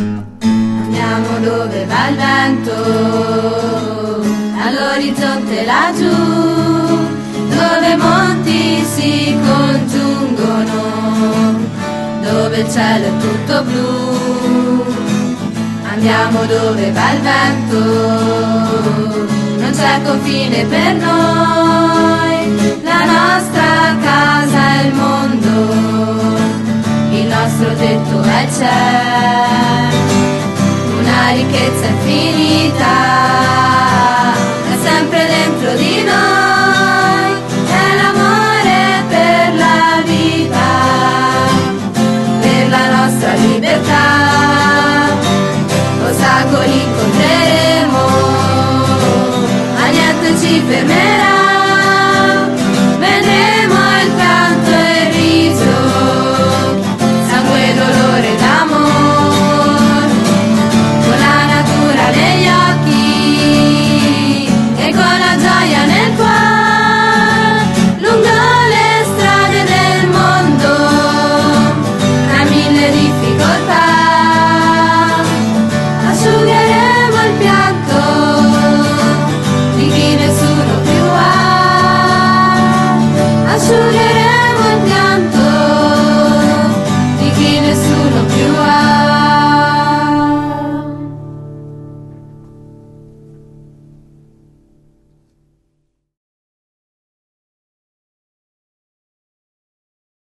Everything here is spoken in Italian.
Andiamo dove va il vento, all'orizzonte laggiù, dove monti si congiungono, dove il cielo è tutto blu. Andiamo dove va il vento, non c'è confine per noi, la nostra casa è il mondo, il nostro tetto è il cielo, una ricchezza infinita è sempre dentro di noi, è l'amore per la vita, per la nostra libertà. Ostacoli incontreremo, ma niente ci fermerà.